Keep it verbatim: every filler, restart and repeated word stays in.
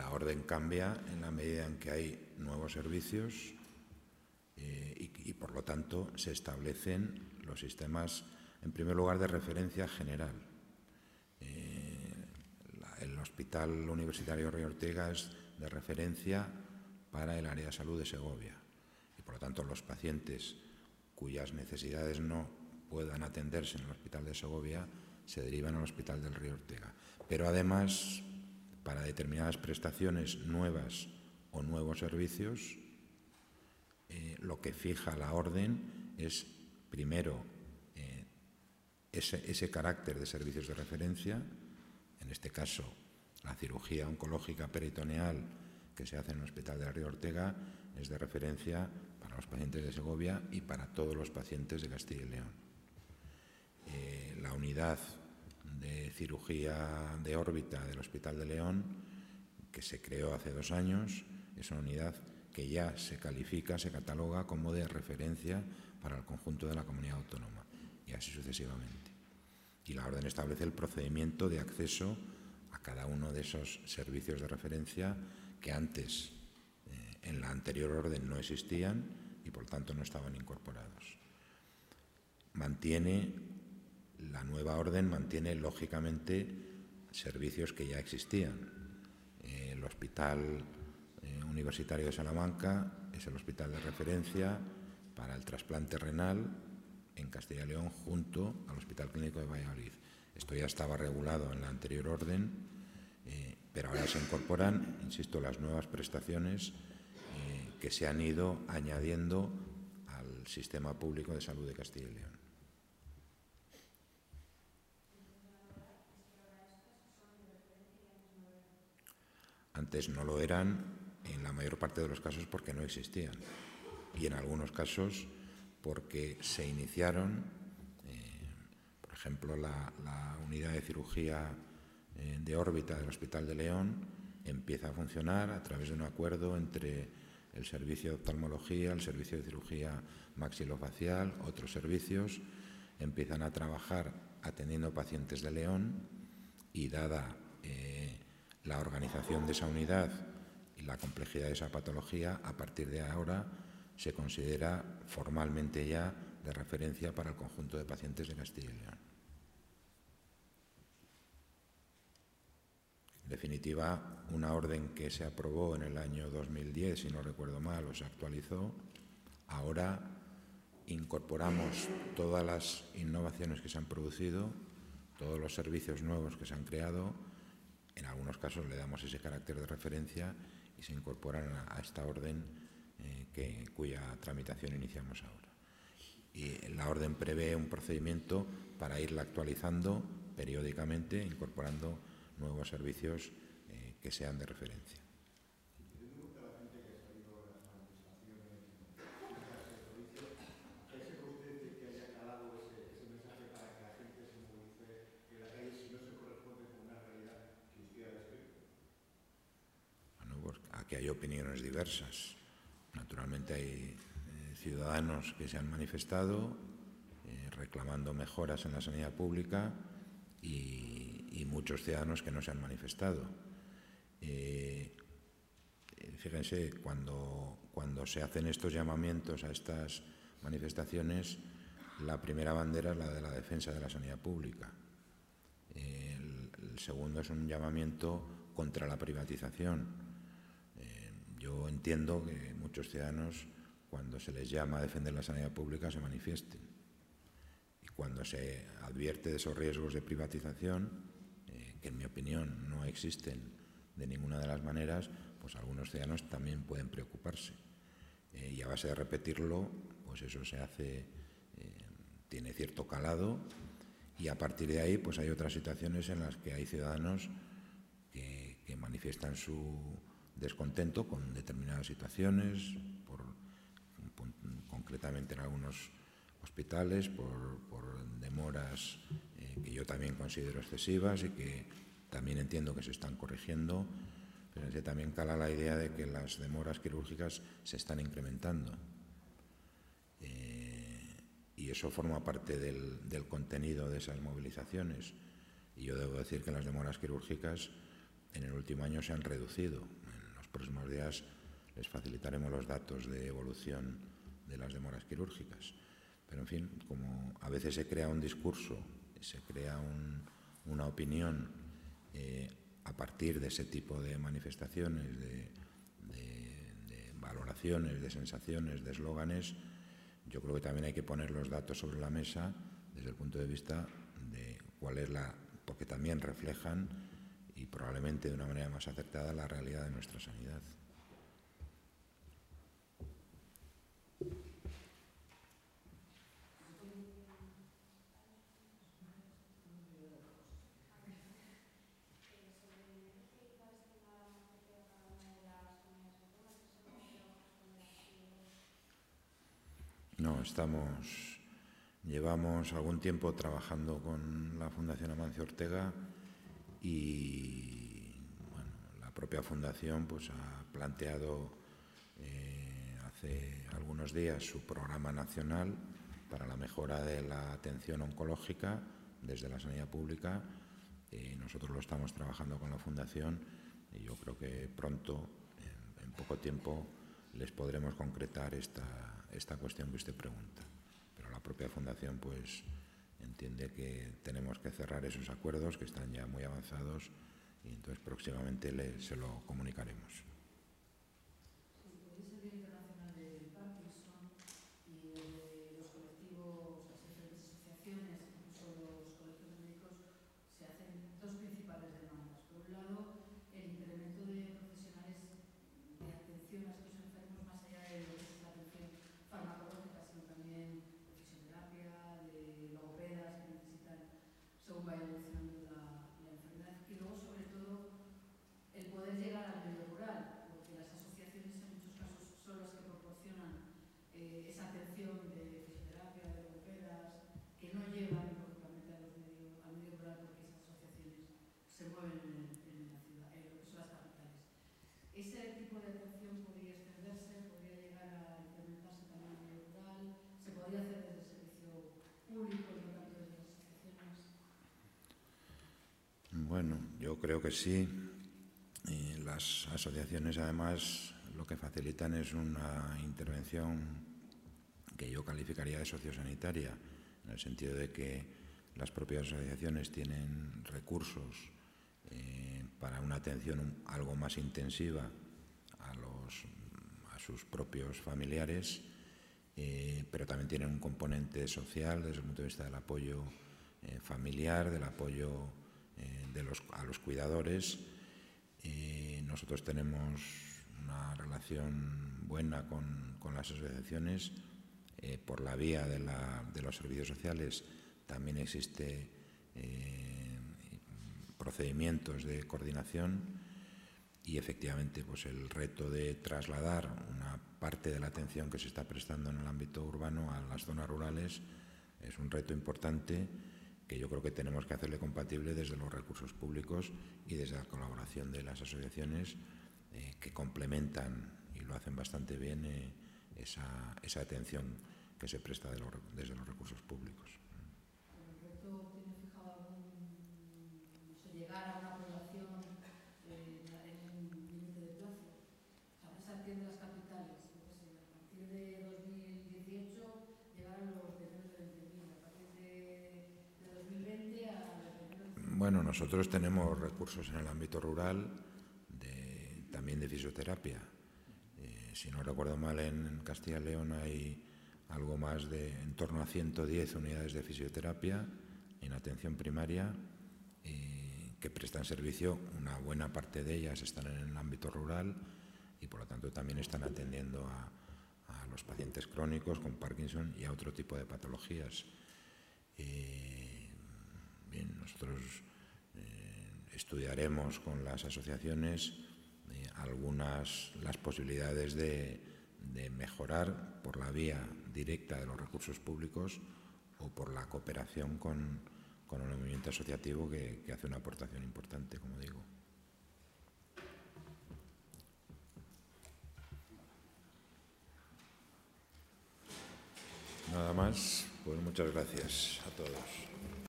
la orden cambia en la medida en que hay nuevos servicios eh, y, y, por lo tanto, se establecen los sistemas, en primer lugar, de referencia general. Eh, la, el Hospital Universitario Río Ortega es de referencia para el área de salud de Segovia y, por lo tanto, los pacientes cuyas necesidades no puedan atenderse en el Hospital de Segovia se derivan al Hospital del Río Ortega. Pero, además, para determinadas prestaciones nuevas o nuevos servicios, eh, lo que fija la orden es, primero, eh, ese, ese carácter de servicios de referencia, en este caso, la cirugía oncológica peritoneal que se hace en el Hospital del Río Ortega es de referencia para los pacientes de Segovia y para todos los pacientes de Castilla y León. Eh, la unidad de cirugía de órbita del Hospital de León, que se creó hace dos años, es una unidad que ya se califica, se cataloga como de referencia para el conjunto de la comunidad autónoma, y así sucesivamente. Y la orden establece el procedimiento de acceso a cada uno de esos servicios de referencia que antes, eh, en la anterior orden, no existían y, por tanto, no estaban incorporados. Mantiene, la nueva orden mantiene, lógicamente, servicios que ya existían. Eh, el Hospital eh, Universitario de Salamanca es el hospital de referencia para el trasplante renal en Castilla y León junto al Hospital Clínico de Valladolid. Esto ya estaba regulado en la anterior orden, eh, pero ahora se incorporan, insisto, las nuevas prestaciones eh, que se han ido añadiendo al sistema público de salud de Castilla y León. Antes no lo eran, en la mayor parte de los casos porque no existían, y en algunos casos porque se iniciaron, eh, por ejemplo, la, la unidad de cirugía eh, de órbita del Hospital de León empieza a funcionar a través de un acuerdo entre el servicio de oftalmología, el servicio de cirugía maxilofacial, otros servicios, empiezan a trabajar atendiendo pacientes de León y, dada eh, la organización de esa unidad y la complejidad de esa patología, a partir de ahora se considera formalmente ya de referencia para el conjunto de pacientes de Castilla y León. En definitiva, una orden que se aprobó en el año dos mil diez, si no recuerdo mal, o se actualizó, ahora incorporamos todas las innovaciones que se han producido, todos los servicios nuevos que se han creado. En algunos casos le damos ese carácter de referencia y se incorporan a, a esta orden eh, que, cuya tramitación iniciamos ahora. Y la orden prevé un procedimiento para irla actualizando periódicamente, incorporando nuevos servicios eh, que sean de referencia. Aquí hay opiniones diversas. Naturalmente hay eh, ciudadanos que se han manifestado eh, reclamando mejoras en la sanidad pública y, y muchos ciudadanos que no se han manifestado. Eh, fíjense, cuando, cuando se hacen estos llamamientos a estas manifestaciones, la primera bandera es la de la defensa de la sanidad pública. Eh, el, el segundo es un llamamiento contra la privatización. Yo entiendo que muchos ciudadanos, cuando se les llama a defender la sanidad pública, se manifiesten. Y cuando se advierte de esos riesgos de privatización, eh, que en mi opinión no existen de ninguna de las maneras, pues algunos ciudadanos también pueden preocuparse. Eh, y a base de repetirlo, pues eso se hace, eh, tiene cierto calado, y a partir de ahí pues hay otras situaciones en las que hay ciudadanos que, que manifiestan su descontento con determinadas situaciones, por, por, concretamente en algunos hospitales, por, por demoras eh, que yo también considero excesivas y que también entiendo que se están corrigiendo, pero es que también cala la idea de que las demoras quirúrgicas se están incrementando. Eh, y eso forma parte del, del contenido de esas movilizaciones. Y yo debo decir que las demoras quirúrgicas en el último año se han reducido. En los próximos días les facilitaremos los datos de evolución de las demoras quirúrgicas. Pero, en fin, como a veces se crea un discurso, se crea un, una opinión eh, a partir de ese tipo de manifestaciones, de, de, de valoraciones, de sensaciones, de eslóganes, yo creo que también hay que poner los datos sobre la mesa desde el punto de vista de cuál es la, porque también reflejan y probablemente de una manera más acertada la realidad de nuestra sanidad. No, estamos, llevamos algún tiempo trabajando con la Fundación Amancio Ortega y bueno, la propia Fundación pues, ha planteado eh, hace algunos días su programa nacional para la mejora de la atención oncológica desde la sanidad pública. Eh, nosotros lo estamos trabajando con la Fundación y yo creo que pronto, en, en poco tiempo, les podremos concretar esta, esta cuestión que usted pregunta. Pero la propia Fundación pues entiende que tenemos que cerrar esos acuerdos que están ya muy avanzados y entonces próximamente le, se lo comunicaremos. Bueno, yo creo que sí. Y las asociaciones, además, lo que facilitan es una intervención que yo calificaría de sociosanitaria, en el sentido de que las propias asociaciones tienen recursos eh, para una atención algo más intensiva a, los, a sus propios familiares, eh, pero también tienen un componente social desde el punto de vista del apoyo eh, familiar, del apoyo eh, de los, a los cuidadores. Eh, nosotros tenemos una relación buena con, con las asociaciones. Eh, por la vía de, la, de los servicios sociales también existe eh, procedimientos de coordinación y efectivamente pues el reto de trasladar una parte de la atención que se está prestando en el ámbito urbano a las zonas rurales es un reto importante que yo creo que tenemos que hacerle compatible desde los recursos públicos y desde la colaboración de las asociaciones eh, que complementan y lo hacen bastante bien eh, esa, esa atención que se presta de los, desde los recursos públicos. ¿El reto tiene fijado algún, no sé, llegar a una población eh, en un límite de plazo? O sea, se atiende las capitales, no sé, a partir de dos mil dieciocho llegar a los de menos de veinte mil, a partir de, de dos mil veinte a los de menos de veinte mil. Bueno, nosotros tenemos recursos en el ámbito rural, de, también de fisioterapia. Eh, si no recuerdo mal, en Castilla y León hay algo más de en torno a ciento diez unidades de fisioterapia en atención primaria eh, que prestan servicio. Una buena parte de ellas están en el ámbito rural y por lo tanto también están atendiendo a, a los pacientes crónicos con Parkinson y a otro tipo de patologías. Eh, bien, nosotros eh, estudiaremos con las asociaciones eh, algunas las posibilidades de, de mejorar por la vía directa de los recursos públicos o por la cooperación con, con el movimiento asociativo que, que hace una aportación importante, como digo. Nada más, pues muchas gracias a todos.